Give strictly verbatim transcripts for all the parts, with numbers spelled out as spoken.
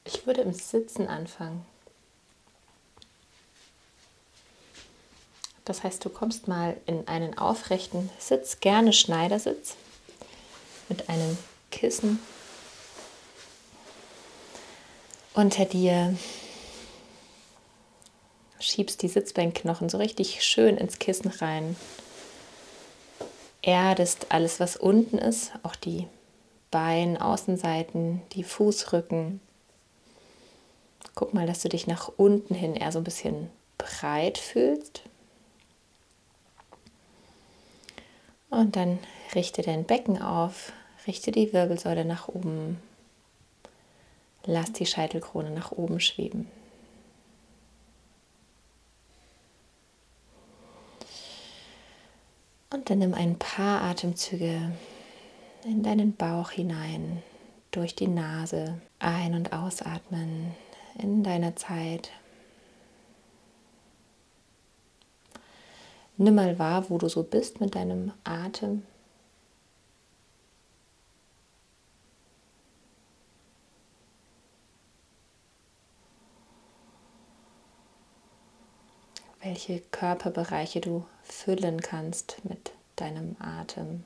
Ich würde im Sitzen anfangen. Das heißt, du kommst mal in einen aufrechten Sitz, gerne Schneidersitz, mit einem Kissen unter dir. Schiebst die Sitzbeinknochen so richtig schön ins Kissen rein. Erdest alles, was unten ist, auch die Bein, Außenseiten, die Fußrücken. Guck mal, dass du dich nach unten hin eher so ein bisschen breit fühlst. Und dann richte dein Becken auf, richte die Wirbelsäule nach oben. Lass die Scheitelkrone nach oben schweben. Und dann nimm ein paar Atemzüge in deinen Bauch hinein, durch die Nase ein- und ausatmen in deiner Zeit. Nimm mal wahr, wo du so bist mit deinem Atem. Welche Körperbereiche du füllen kannst mit deinem Atem.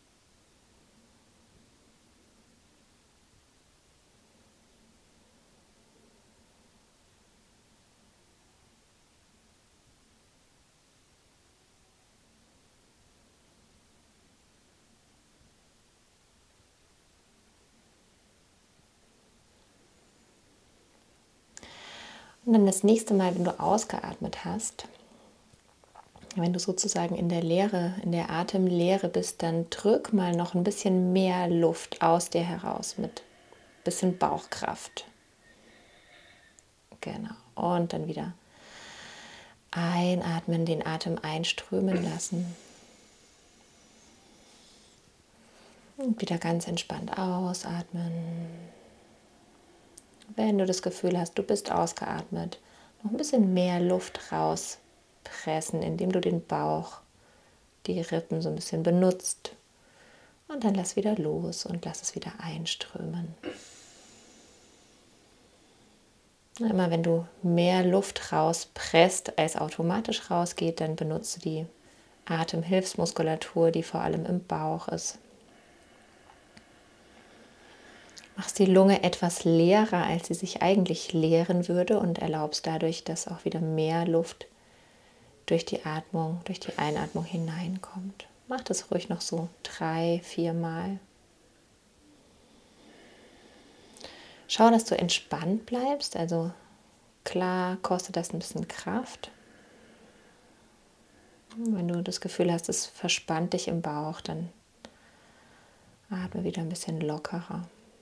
Und dann das nächste Mal, wenn du ausgeatmet hast, wenn du sozusagen in der Leere, in der Atemleere bist, dann drück mal noch ein bisschen mehr Luft aus dir heraus mit ein bisschen Bauchkraft. Genau. Und dann wieder einatmen, den Atem einströmen lassen. Und wieder ganz entspannt ausatmen. Wenn du das Gefühl hast, du bist ausgeatmet, noch ein bisschen mehr Luft rauspressen, indem du den Bauch, die Rippen so ein bisschen benutzt. Und dann lass wieder los und lass es wieder einströmen. Immer wenn du mehr Luft rauspresst, als automatisch rausgeht, dann benutze die Atemhilfsmuskulatur, die vor allem im Bauch ist. Machst die Lunge etwas leerer, als sie sich eigentlich leeren würde und erlaubst dadurch, dass auch wieder mehr Luft durch die Atmung, durch die Einatmung hineinkommt. Mach das ruhig noch so drei, vier Mal. Schau, dass du entspannt bleibst, also klar kostet das ein bisschen Kraft. Wenn du das Gefühl hast, es verspannt dich im Bauch, dann atme wieder ein bisschen lockerer.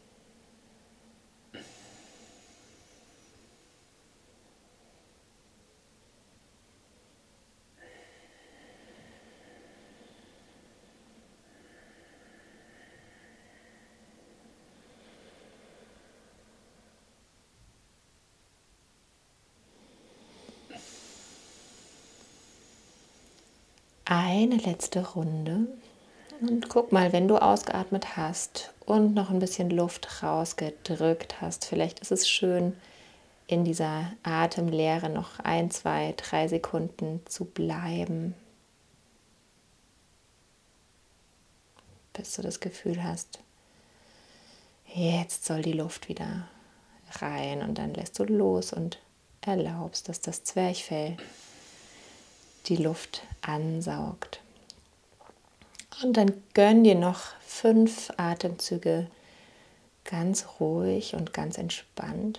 Eine letzte Runde und guck mal, wenn du ausgeatmet hast und noch ein bisschen Luft rausgedrückt hast, vielleicht ist es schön, in dieser Atemleere noch ein, zwei, drei Sekunden zu bleiben, bis du das Gefühl hast, jetzt soll die Luft wieder rein und dann lässt du los und erlaubst, dass das Zwerchfell die Luft ansaugt. Und dann gönn dir noch fünf Atemzüge ganz ruhig und ganz entspannt.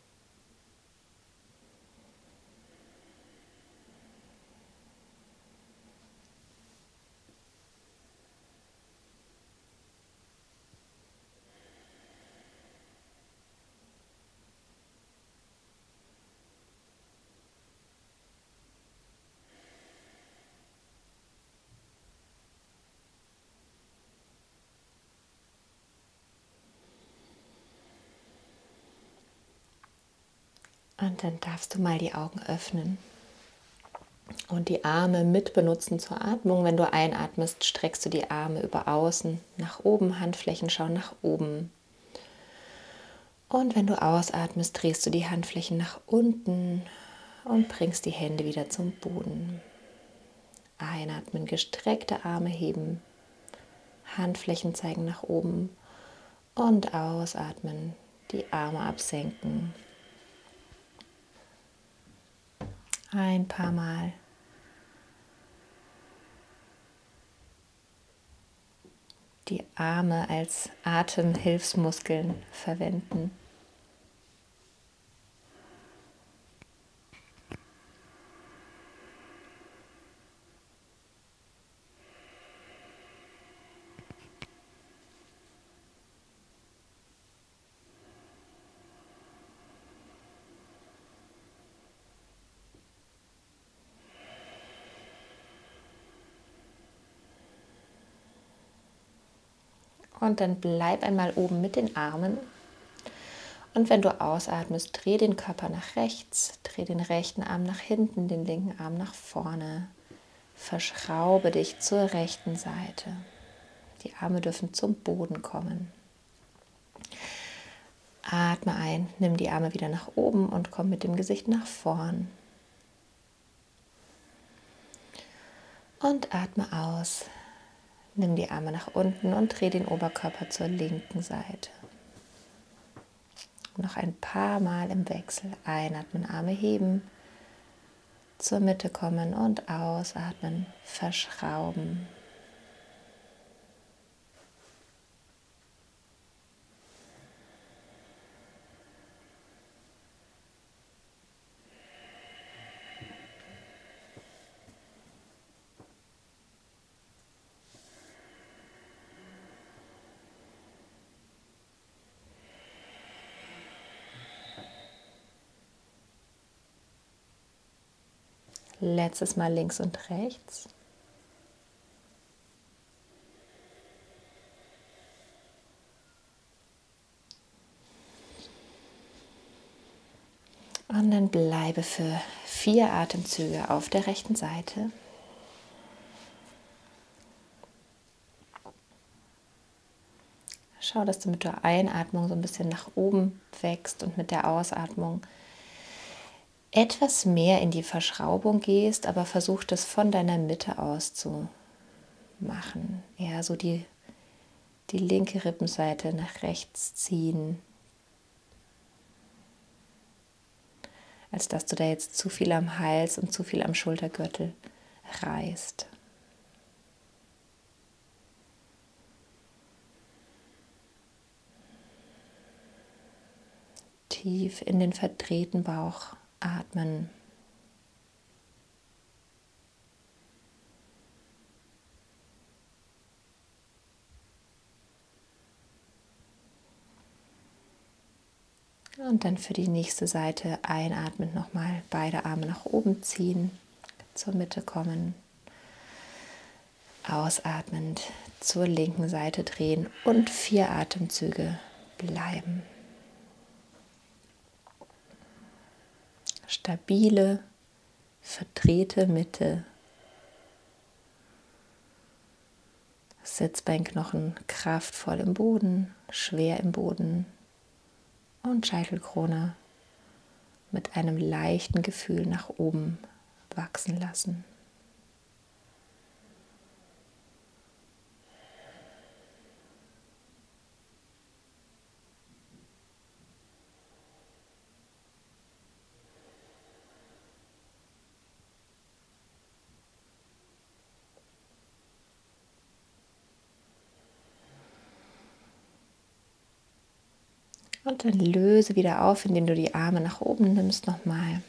Und dann darfst du mal die Augen öffnen und die Arme mit benutzen zur Atmung. Wenn du einatmest, streckst du die Arme über außen nach oben, Handflächen schauen nach oben. Und wenn du ausatmest, drehst du die Handflächen nach unten und bringst die Hände wieder zum Boden. Einatmen, gestreckte Arme heben, Handflächen zeigen nach oben und ausatmen, die Arme absenken. Ein paar Mal. Die Arme als Atemhilfsmuskeln verwenden. Und dann bleib einmal oben mit den Armen. Und wenn du ausatmest, dreh den Körper nach rechts, dreh den rechten Arm nach hinten, den linken Arm nach vorne. Verschraube dich zur rechten Seite. Die Arme dürfen zum Boden kommen. Atme ein, nimm die Arme wieder nach oben und komm mit dem Gesicht nach vorn. Und atme aus. Nimm die Arme nach unten und dreh den Oberkörper zur linken Seite. Noch ein paar Mal im Wechsel. Einatmen, Arme heben, zur Mitte kommen und ausatmen, verschrauben. Letztes Mal links und rechts. Und dann bleibe für vier Atemzüge auf der rechten Seite. Schau, dass du mit der Einatmung so ein bisschen nach oben wächst und mit der Ausatmung etwas mehr in die Verschraubung gehst, aber versuch das von deiner Mitte aus zu machen. Eher so die, die linke Rippenseite nach rechts ziehen, als dass du da jetzt zu viel am Hals und zu viel am Schultergürtel reißt. Tief in den verdrehten Bauch atmen. Und dann für die nächste Seite einatmen, nochmal beide Arme nach oben ziehen, zur Mitte kommen. Ausatmend zur linken Seite drehen und vier Atemzüge bleiben. Stabile, verdrehte Mitte. Sitzbeinknochen kraftvoll im Boden, schwer im Boden. Und Scheitelkrone mit einem leichten Gefühl nach oben wachsen lassen. Und dann löse wieder auf, indem du die Arme nach oben nimmst nochmal.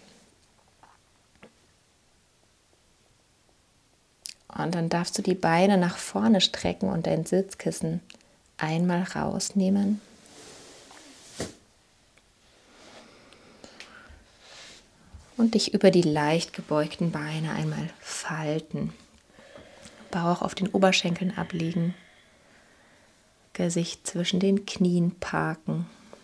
Und dann darfst du die Beine nach vorne strecken und dein Sitzkissen einmal rausnehmen. Und dich über die leicht gebeugten Beine einmal falten. Bauch auf den Oberschenkeln ablegen. Gesicht zwischen den Knien parken.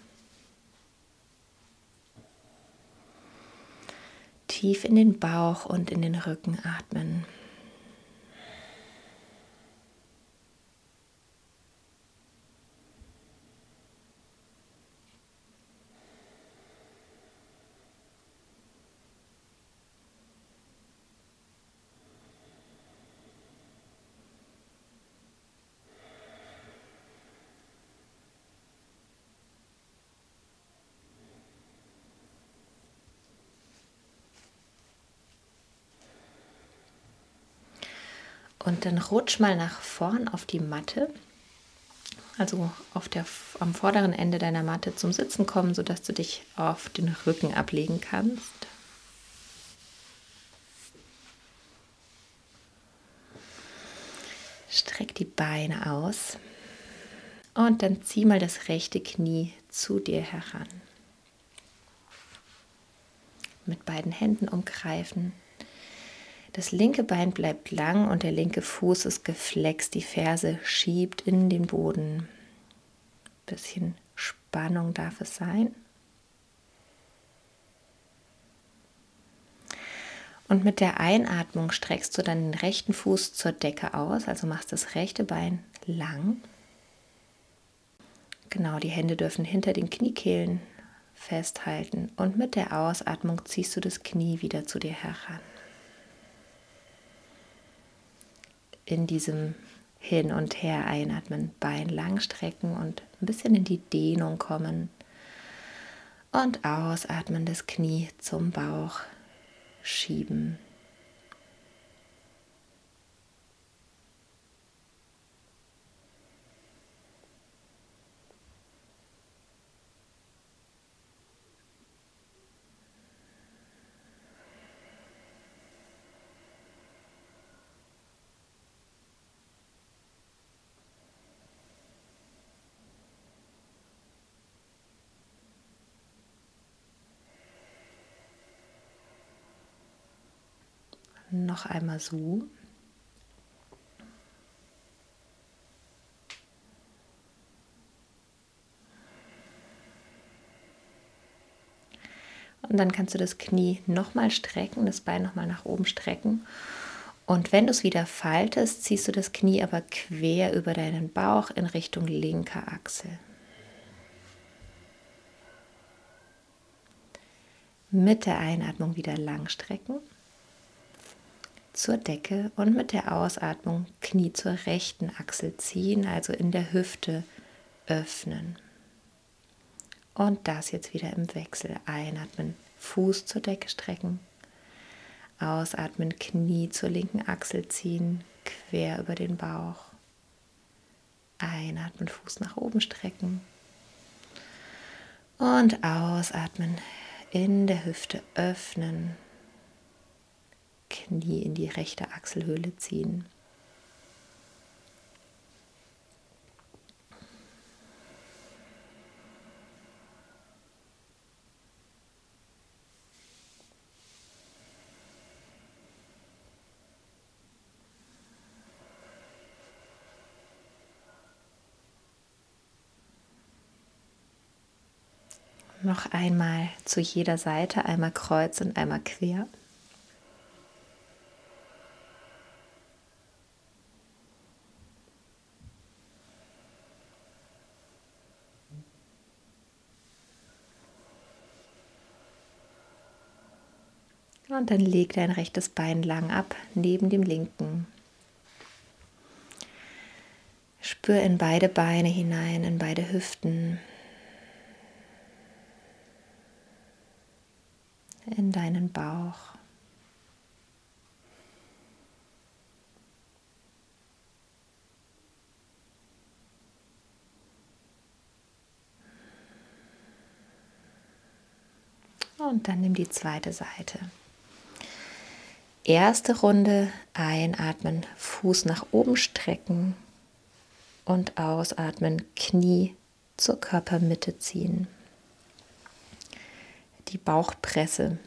Tief in den Bauch und in den Rücken atmen. Und dann rutsch mal nach vorn auf die Matte, also auf der, am vorderen Ende deiner Matte zum Sitzen kommen, sodass du dich auf den Rücken ablegen kannst. Streck die Beine aus und dann zieh mal das rechte Knie zu dir heran. Mit beiden Händen umgreifen. Das linke Bein bleibt lang und der linke Fuß ist geflext. Die Ferse schiebt in den Boden. Ein bisschen Spannung darf es sein. Und mit der Einatmung streckst du dann den rechten Fuß zur Decke aus, also machst das rechte Bein lang. Genau, die Hände dürfen hinter den Kniekehlen festhalten und mit der Ausatmung ziehst du das Knie wieder zu dir heran. In diesem Hin und Her einatmen, Bein lang strecken und ein bisschen in die Dehnung kommen und ausatmen, das Knie zum Bauch schieben. Noch einmal so. Und dann kannst du das Knie nochmal strecken, das Bein nochmal nach oben strecken. Und wenn du es wieder faltest, ziehst du das Knie aber quer über deinen Bauch in Richtung linker Achsel. Mit der Einatmung wieder lang strecken. Zur Decke und mit der Ausatmung Knie zur rechten Achsel ziehen, also in der Hüfte öffnen. Und das jetzt wieder im Wechsel. Einatmen, Fuß zur Decke strecken. Ausatmen, Knie zur linken Achsel ziehen, quer über den Bauch. Einatmen, Fuß nach oben strecken. Und ausatmen, in der Hüfte öffnen. Knie in die rechte Achselhöhle ziehen. Noch einmal zu jeder Seite, einmal kreuz und einmal quer. Und dann leg dein rechtes Bein lang ab, neben dem linken. Spür in beide Beine hinein, in beide Hüften, in deinen Bauch. Und dann nimm die zweite Seite. Erste Runde, einatmen, Fuß nach oben strecken und ausatmen, Knie zur Körpermitte ziehen. Die Bauchpresse.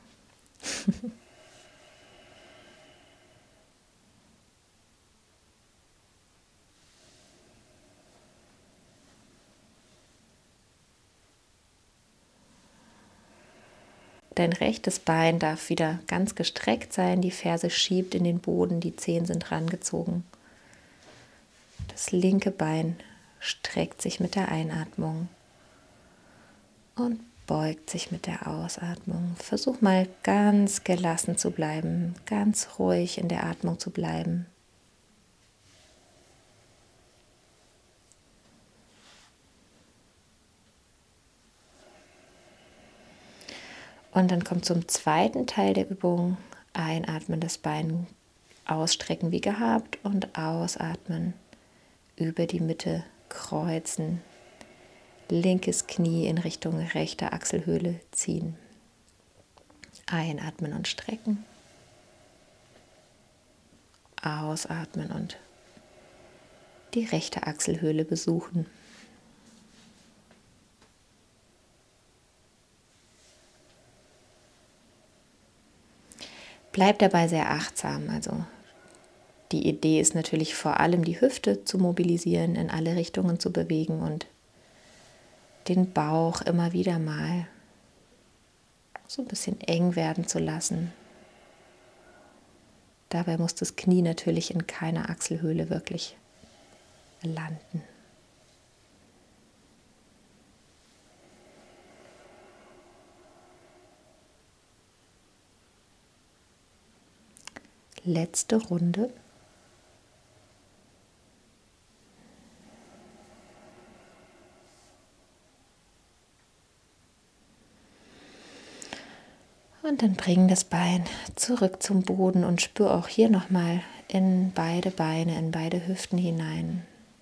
Dein rechtes Bein darf wieder ganz gestreckt sein, die Ferse schiebt in den Boden, die Zehen sind rangezogen. Das linke Bein streckt sich mit der Einatmung und beugt sich mit der Ausatmung. Versuch mal ganz gelassen zu bleiben, ganz ruhig in der Atmung zu bleiben. Und dann kommt zum zweiten Teil der Übung. Einatmen, das Bein ausstrecken wie gehabt und ausatmen, über die Mitte kreuzen, linkes Knie in Richtung rechter Achselhöhle ziehen. Einatmen und strecken, ausatmen und die rechte Achselhöhle besuchen. Bleib dabei sehr achtsam. Also die Idee ist natürlich vor allem die Hüfte zu mobilisieren, in alle Richtungen zu bewegen und den Bauch immer wieder mal so ein bisschen eng werden zu lassen. Dabei muss das Knie natürlich in keiner Achselhöhle wirklich landen. Letzte Runde. Und dann bring das Bein zurück zum Boden und spür auch hier nochmal in beide Beine, in beide Hüften hinein.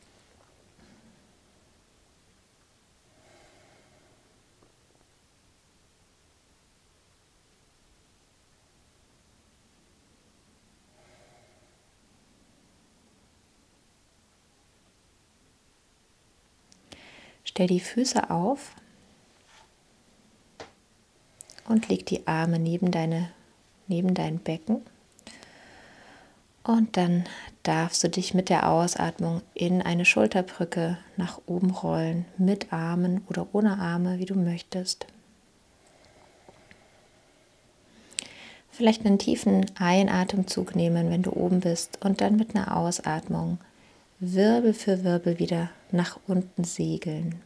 Stell die Füße auf und leg die Arme neben, deine, neben dein Becken. Und dann darfst du dich mit der Ausatmung in eine Schulterbrücke nach oben rollen, mit Armen oder ohne Arme, wie du möchtest. Vielleicht einen tiefen Einatemzug nehmen, wenn du oben bist, und dann mit einer Ausatmung Wirbel für Wirbel wieder nach unten segeln.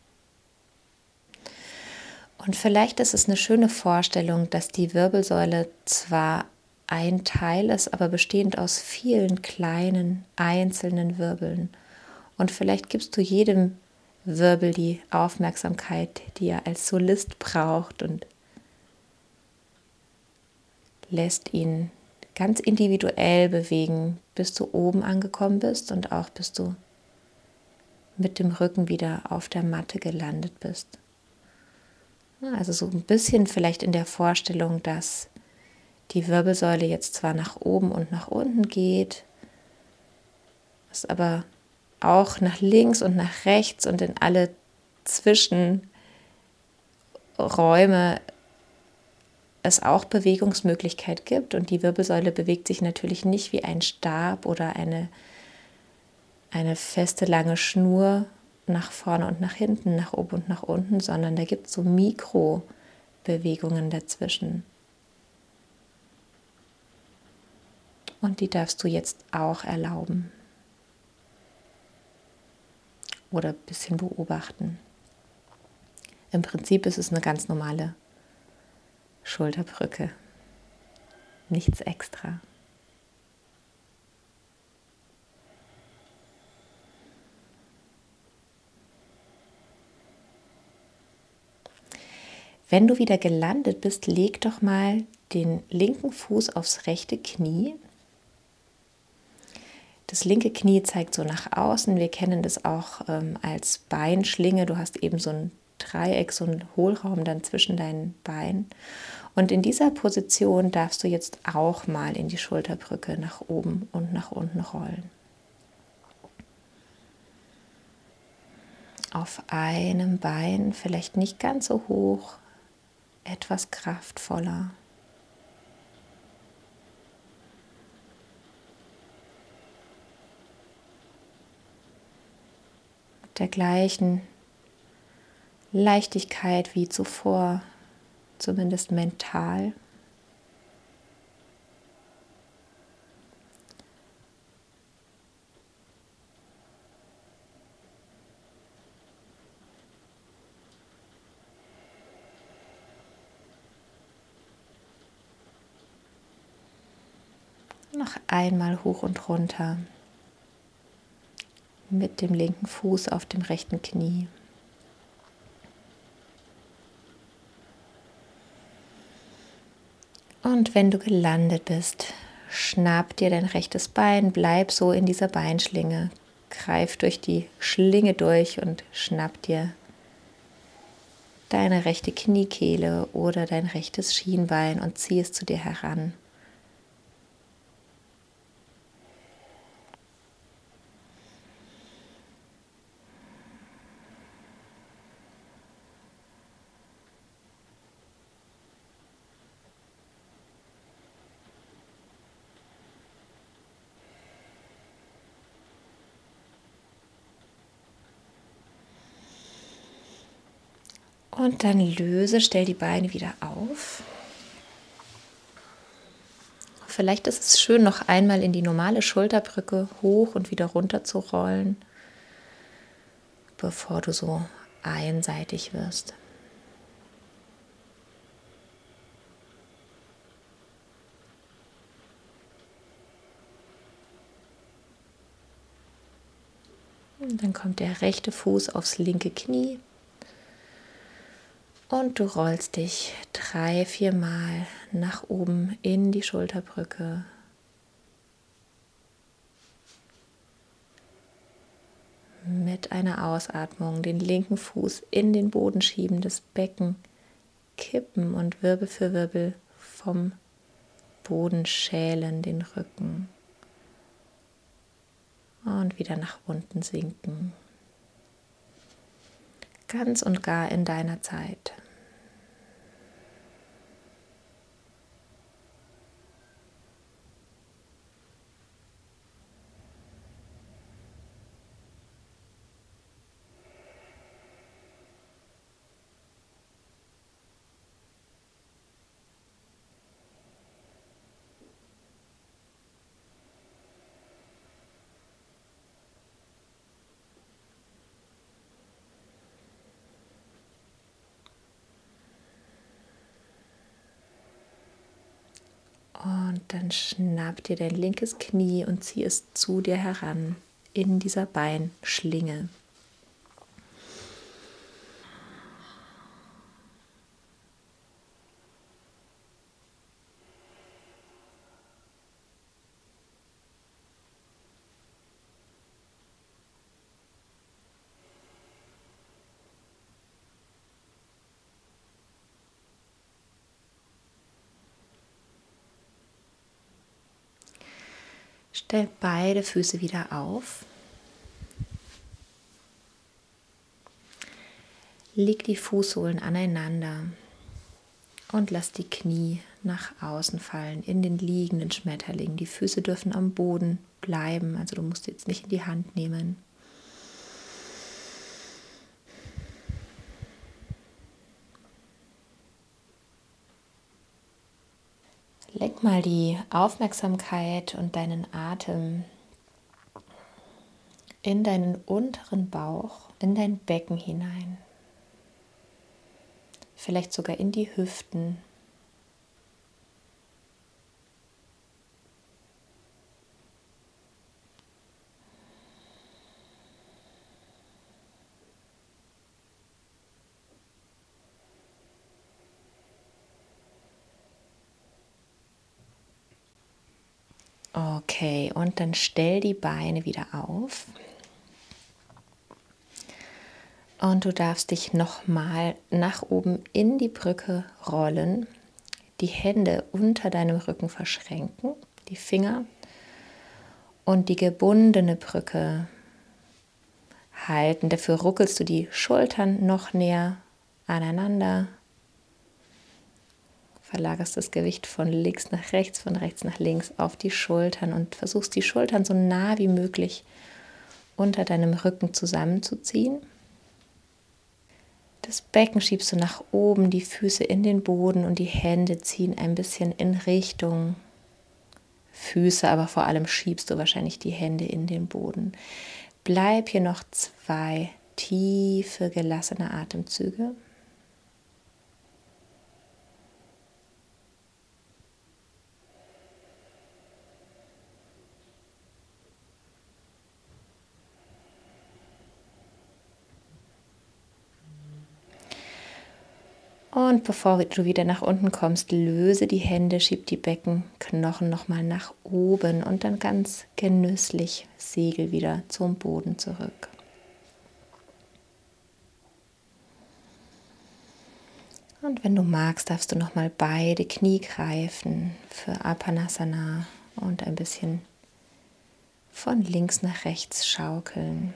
Und vielleicht ist es eine schöne Vorstellung, dass die Wirbelsäule zwar ein Teil ist, aber bestehend aus vielen kleinen einzelnen Wirbeln. Und vielleicht gibst du jedem Wirbel die Aufmerksamkeit, die er als Solist braucht, und lässt ihn ganz individuell bewegen, bis du oben angekommen bist und auch bis du mit dem Rücken wieder auf der Matte gelandet bist. Also so ein bisschen vielleicht in der Vorstellung, dass die Wirbelsäule jetzt zwar nach oben und nach unten geht, es aber auch nach links und nach rechts und in alle Zwischenräume es auch Bewegungsmöglichkeit gibt. Und die Wirbelsäule bewegt sich natürlich nicht wie ein Stab oder eine, eine feste lange Schnur nach vorne und nach hinten, nach oben und nach unten, sondern da gibt es so Mikrobewegungen dazwischen. Und die darfst du jetzt auch erlauben oder ein bisschen beobachten. Im Prinzip ist es eine ganz normale Schulterbrücke, nichts extra. Wenn du wieder gelandet bist, leg doch mal den linken Fuß aufs rechte Knie. Das linke Knie zeigt so nach außen. Wir kennen das auch ähm, als Beinschlinge. Du hast eben so ein Dreieck, so einen Hohlraum dann zwischen deinen Beinen. Und in dieser Position darfst du jetzt auch mal in die Schulterbrücke nach oben und nach unten rollen. Auf einem Bein, vielleicht nicht ganz so hoch, etwas kraftvoller. Mit der gleichen Leichtigkeit wie zuvor, zumindest mental. Noch einmal hoch und runter mit dem linken Fuß auf dem rechten Knie. Und wenn du gelandet bist, schnapp dir dein rechtes Bein, bleib so in dieser Beinschlinge, greif durch die Schlinge durch und schnapp dir deine rechte Kniekehle oder dein rechtes Schienbein und zieh es zu dir heran. Und dann löse, stell die Beine wieder auf. Vielleicht ist es schön, noch einmal in die normale Schulterbrücke hoch und wieder runter zu rollen, bevor du so einseitig wirst. Und dann kommt der rechte Fuß aufs linke Knie. Und du rollst dich drei, vier Mal nach oben in die Schulterbrücke. Mit einer Ausatmung den linken Fuß in den Boden schieben, das Becken kippen und Wirbel für Wirbel vom Boden schälen, den Rücken. Und wieder nach unten sinken. Ganz und gar in deiner Zeit. Und dann schnapp dir dein linkes Knie und zieh es zu dir heran in dieser Beinschlinge. Stell beide Füße wieder auf. Leg die Fußsohlen aneinander und lass die Knie nach außen fallen in den liegenden Schmetterling. Die Füße dürfen am Boden bleiben, also du musst jetzt nicht in die Hand nehmen. Leg mal die Aufmerksamkeit und deinen Atem in deinen unteren Bauch, in dein Becken hinein. Vielleicht sogar in die Hüften. Okay, und dann stell die Beine wieder auf. Und du darfst dich nochmal nach oben in die Brücke rollen, die Hände unter deinem Rücken verschränken, die Finger und die gebundene Brücke halten. Dafür ruckelst du die Schultern noch näher aneinander, verlagerst das Gewicht von links nach rechts, von rechts nach links auf die Schultern und versuchst die Schultern so nah wie möglich unter deinem Rücken zusammenzuziehen. Das Becken schiebst du nach oben, die Füße in den Boden und die Hände ziehen ein bisschen in Richtung Füße, aber vor allem schiebst du wahrscheinlich die Hände in den Boden. Bleib hier noch zwei tiefe, gelassene Atemzüge. Und bevor du wieder nach unten kommst, löse die Hände, schieb die Beckenknochen nochmal nach oben und dann ganz genüsslich segel wieder zum Boden zurück. Und wenn du magst, darfst du nochmal beide Knie greifen für Apanasana und ein bisschen von links nach rechts schaukeln.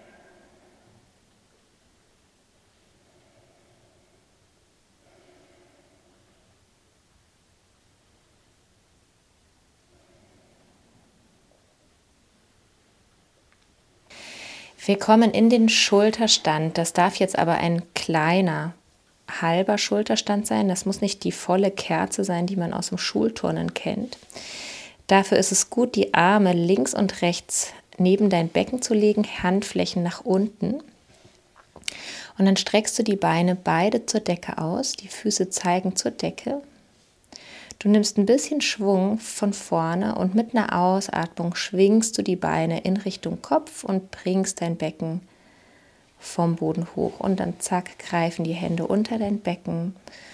Wir kommen in den Schulterstand. Das darf jetzt aber ein kleiner, halber Schulterstand sein. Das muss nicht die volle Kerze sein, die man aus dem Schulturnen kennt. Dafür ist es gut, die Arme links und rechts neben dein Becken zu legen, Handflächen nach unten. Und dann streckst du die Beine beide zur Decke aus. Die Füße zeigen zur Decke. Du nimmst ein bisschen Schwung von vorne und mit einer Ausatmung schwingst du die Beine in Richtung Kopf und bringst dein Becken vom Boden hoch. Und dann zack, greifen die Hände unter dein Becken.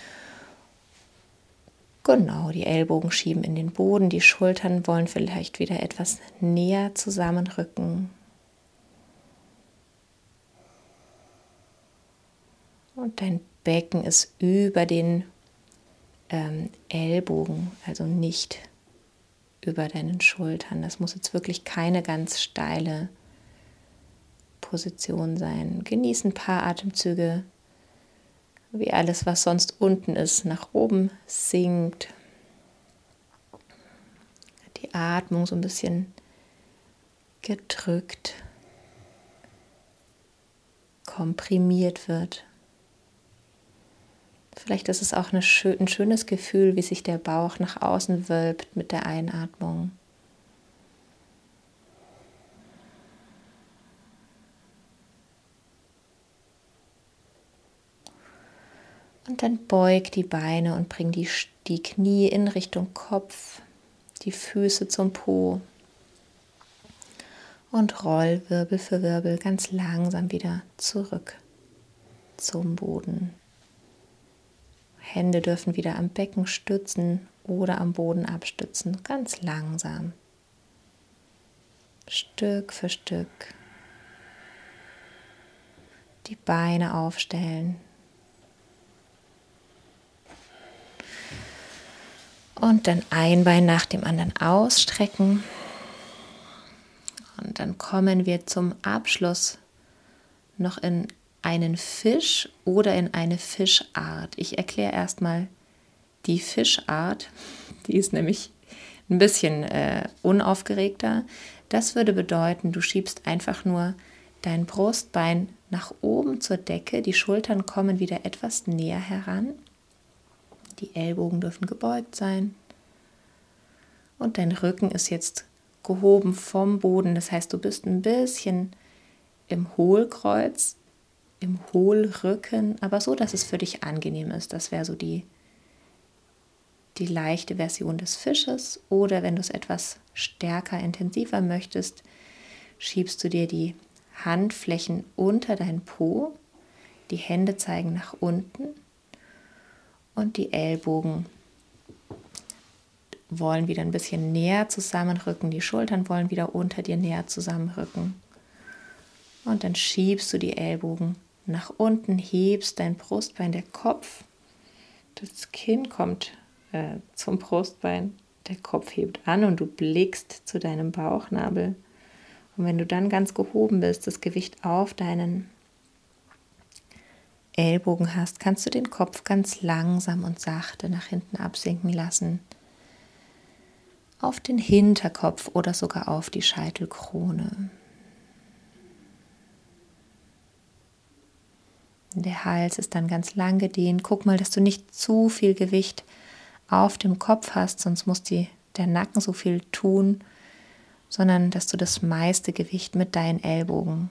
Genau, die Ellbogen schieben in den Boden, die Schultern wollen vielleicht wieder etwas näher zusammenrücken. Und dein Becken ist über den ähm, Ellbogen, also nicht über deinen Schultern. Das muss jetzt wirklich keine ganz steile Position sein. Genieß ein paar Atemzüge, wie alles, was sonst unten ist, nach oben sinkt. Die Atmung so ein bisschen gedrückt, komprimiert wird. Vielleicht ist es auch eine schön, ein schönes Gefühl, wie sich der Bauch nach außen wölbt mit der Einatmung. Und dann beug die Beine und bring die, die Knie in Richtung Kopf, die Füße zum Po und roll Wirbel für Wirbel ganz langsam wieder zurück zum Boden. Hände dürfen wieder am Becken stützen oder am Boden abstützen, ganz langsam. Stück für Stück. Die Beine aufstellen. Und dann ein Bein nach dem anderen ausstrecken. Und dann kommen wir zum Abschluss noch in einen Fisch oder in eine Fischart. Ich erkläre erstmal die Fischart. Die ist nämlich ein bisschen äh, unaufgeregter. Das würde bedeuten, du schiebst einfach nur dein Brustbein nach oben zur Decke. Die Schultern kommen wieder etwas näher heran. Die Ellbogen dürfen gebeugt sein. Und dein Rücken ist jetzt gehoben vom Boden. Das heißt, du bist ein bisschen im Hohlkreuz, im Hohlrücken, aber so, dass es für dich angenehm ist. Das wäre so die, die leichte Version des Fisches. Oder wenn du es etwas stärker, intensiver möchtest, schiebst du dir die Handflächen unter dein Po, die Hände zeigen nach unten und die Ellbogen wollen wieder ein bisschen näher zusammenrücken, die Schultern wollen wieder unter dir näher zusammenrücken. Und dann schiebst du die Ellbogen nach unten, hebst dein Brustbein, der Kopf, das Kinn kommt äh, zum Brustbein, der Kopf hebt an und du blickst zu deinem Bauchnabel. Und wenn du dann ganz gehoben bist, das Gewicht auf deinen Ellbogen hast, kannst du den Kopf ganz langsam und sachte nach hinten absinken lassen. Auf den Hinterkopf oder sogar auf die Scheitelkrone. Der Hals ist dann ganz lang gedehnt. Guck mal, dass du nicht zu viel Gewicht auf dem Kopf hast, sonst muss die, der Nacken so viel tun, sondern dass du das meiste Gewicht mit deinen Ellbogen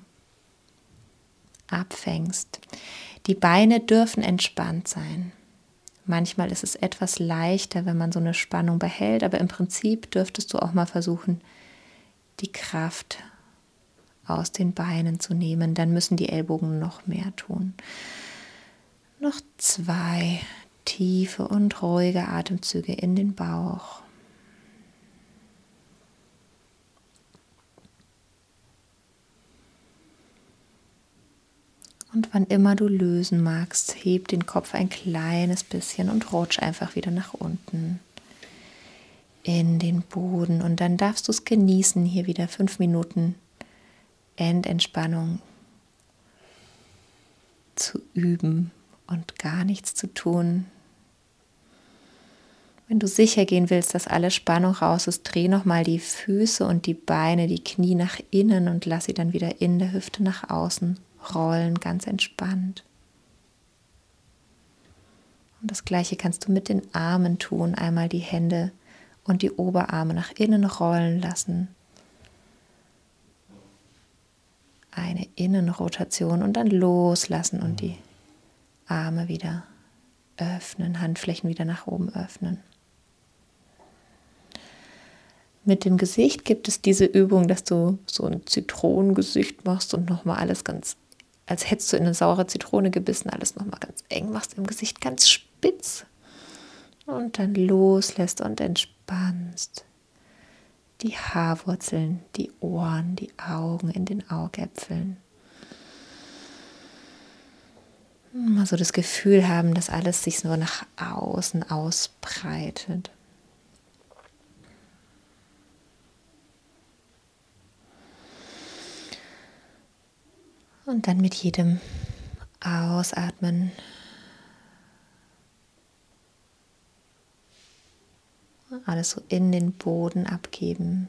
abfängst. Die Beine dürfen entspannt sein. Manchmal ist es etwas leichter, wenn man so eine Spannung behält, aber im Prinzip dürftest du auch mal versuchen, die Kraft aus den Beinen zu nehmen. Dann müssen die Ellbogen noch mehr tun. Noch zwei tiefe und ruhige Atemzüge in den Bauch. Und wann immer du lösen magst, heb den Kopf ein kleines bisschen und rutsch einfach wieder nach unten in den Boden. Und dann darfst du es genießen, hier wieder fünf Minuten Endentspannung zu üben und gar nichts zu tun. Wenn du sicher gehen willst, dass alle Spannung raus ist, dreh nochmal die Füße und die Beine, die Knie nach innen und lass sie dann wieder in der Hüfte nach außen rollen, ganz entspannt. Und das Gleiche kannst du mit den Armen tun. Einmal die Hände und die Oberarme nach innen rollen lassen. Eine Innenrotation und dann loslassen und die Arme wieder öffnen, Handflächen wieder nach oben öffnen. Mit dem Gesicht gibt es diese Übung, dass du so ein Zitronengesicht machst und nochmal alles ganz, als hättest du in eine saure Zitrone gebissen, alles nochmal ganz eng machst, im Gesicht ganz spitz und dann loslässt und entspannst. Die Haarwurzeln, die Ohren, die Augen in den Augäpfeln. Mal so das Gefühl haben, dass alles sich so nach außen ausbreitet. Und dann mit jedem Ausatmen alles so in den Boden abgeben.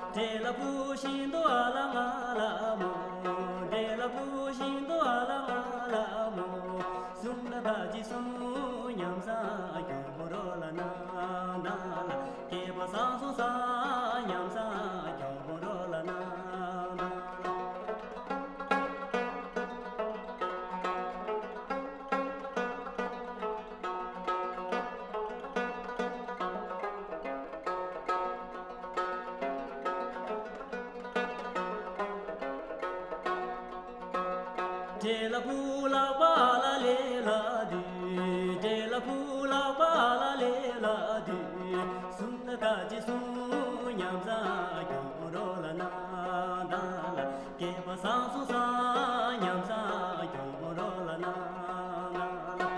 Pushin do ala ngala mo, de la pushin do ala ngala. Jela pula bala lela di, jela pula bala lela di, sunna kaji sunyam za yorola na dala, ke basa su sa nyam za yorola na dala.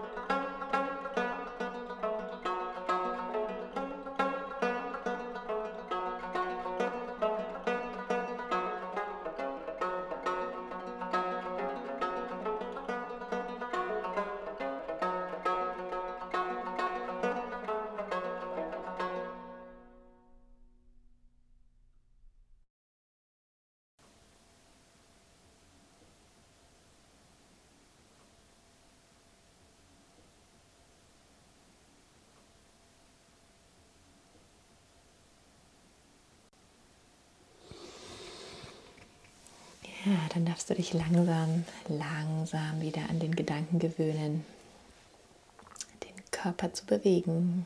Ja, dann darfst du dich langsam, langsam wieder an den Gedanken gewöhnen, den Körper zu bewegen.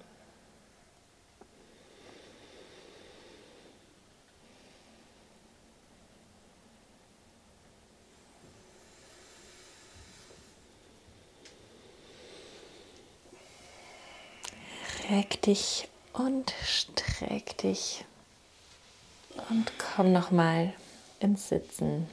Reck dich und streck dich und komm nochmal ins Sitzen.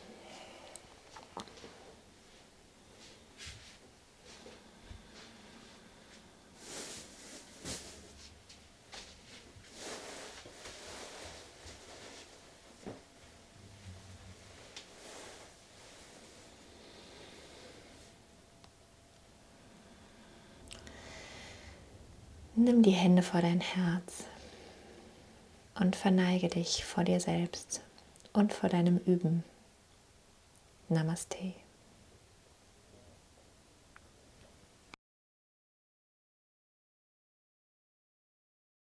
Nimm die Hände vor dein Herz und verneige dich vor dir selbst und vor deinem Üben. Namaste.